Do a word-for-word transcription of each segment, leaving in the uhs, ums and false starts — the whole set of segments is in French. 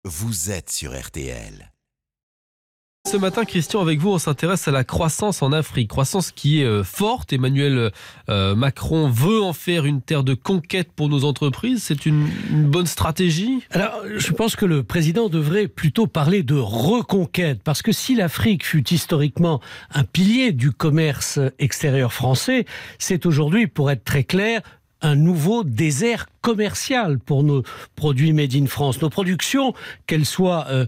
vous êtes sur R T L. Ce matin, Christian, avec vous, on s'intéresse à la croissance en Afrique. Croissance qui est euh, forte. Emmanuel euh, Macron veut en faire une terre de conquête pour nos entreprises. C'est une, une bonne stratégie ? Alors, je pense que le président devrait plutôt parler de reconquête. Parce que si l'Afrique fut historiquement un pilier du commerce extérieur français, c'est aujourd'hui, pour être très clair, un nouveau désert commercial pour nos produits made in France. Nos productions, qu'elles soient euh,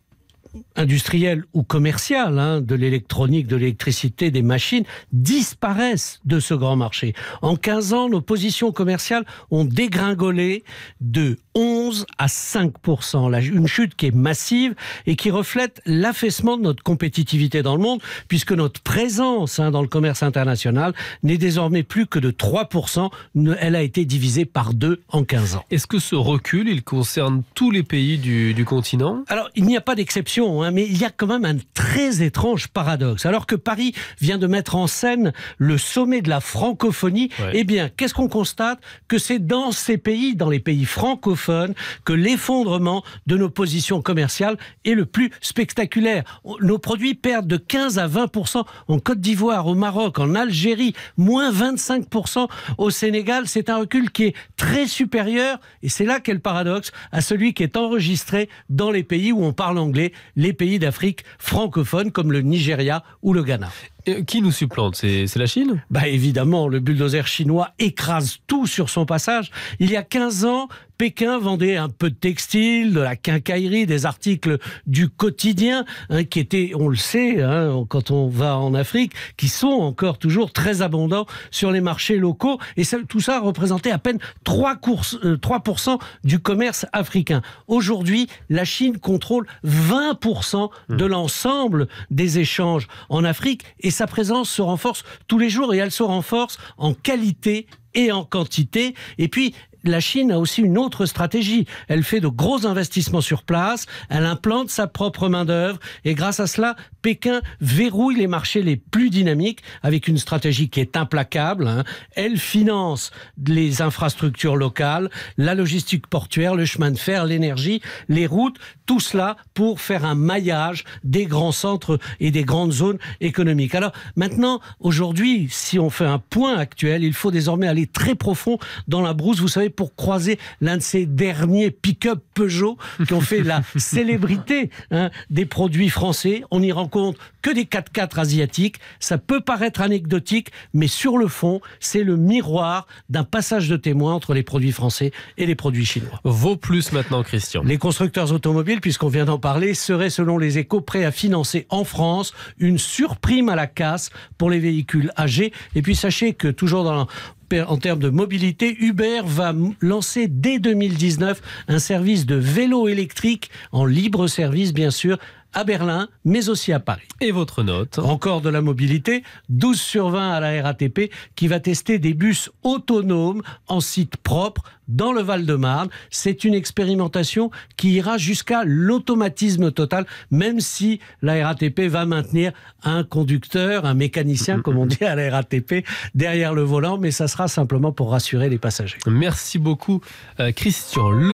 industrielles ou commerciales, hein, de l'électronique, de l'électricité, des machines, disparaissent de ce grand marché. En quinze ans, nos positions commerciales ont dégringolé de onze à cinq pour cent. Une chute qui est massive et qui reflète l'affaissement de notre compétitivité dans le monde, puisque notre présence hein, dans le commerce international n'est désormais plus que de trois pour cent. Elle a été divisée par deux en quinze ans. Est-ce que ce recul, il concerne tous les pays du, du continent ? Alors, il n'y a pas d'exception, hein, mais il y a quand même un très étrange paradoxe. Alors que Paris vient de mettre en scène le sommet de la francophonie, ouais. eh bien, qu'est-ce qu'on constate ? Que c'est dans ces pays, dans les pays francophones, que l'effondrement de nos positions commerciales est le plus spectaculaire. Nos produits perdent de quinze à vingt pour cent en Côte d'Ivoire, au Maroc, en Algérie, moins vingt-cinq pour cent au Sénégal. C'est un recul qui est très supérieur, et c'est là qu'est le paradoxe, à celui qui est enregistré dans les pays où on parle anglais, les pays d'Afrique francophone comme le Nigeria ou le Ghana. Et qui nous supplante ? C'est, c'est la Chine ? Bah évidemment, le bulldozer chinois écrase tout sur son passage. Il y a quinze ans, Pékin vendait un peu de textile, de la quincaillerie, des articles du quotidien, hein, qui étaient, on le sait, hein, quand on va en Afrique, qui sont encore toujours très abondants sur les marchés locaux. Et ça, tout ça représentait à peine trois pour cent du commerce africain. Aujourd'hui, la Chine contrôle vingt pour cent de l'ensemble des échanges en Afrique. Et sa présence se renforce tous les jours, et elle se renforce en qualité et en quantité. Et puis, la Chine a aussi une autre stratégie. Elle fait de gros investissements sur place, elle implante sa propre main-d'œuvre, et grâce à cela, Pékin verrouille les marchés les plus dynamiques avec une stratégie qui est implacable. Hein. Elle finance les infrastructures locales, la logistique portuaire, le chemin de fer, l'énergie, les routes, tout cela pour faire un maillage des grands centres et des grandes zones économiques. Alors maintenant, aujourd'hui, si on fait un point actuel, il faut désormais aller très profond dans la brousse, vous savez, pour croiser l'un de ces derniers pick-up Peugeot qui ont fait la célébrité hein, des produits français. On n'y rencontre que des quatre-quatre asiatiques. Ça peut paraître anecdotique, mais sur le fond, c'est le miroir d'un passage de témoin entre les produits français et les produits chinois. Vaut plus maintenant, Christian. Les constructeurs automobiles, puisqu'on vient d'en parler, seraient, selon les Échos, prêts à financer en France une surprime à la casse pour les véhicules âgés. Et puis sachez que, toujours dans en termes de mobilité, Uber va lancer dès deux mille dix-neuf un service de vélo électrique en libre service, bien sûr, à Berlin, mais aussi à Paris. Et votre note ? Encore de la mobilité, douze sur vingt à la R A T P, qui va tester des bus autonomes en site propre dans le Val-de-Marne. C'est une expérimentation qui ira jusqu'à l'automatisme total, même si la R A T P va maintenir un conducteur, un mécanicien, comme on dit à la R A T P, derrière le volant, mais ça sera simplement pour rassurer les passagers. Merci beaucoup, Christian.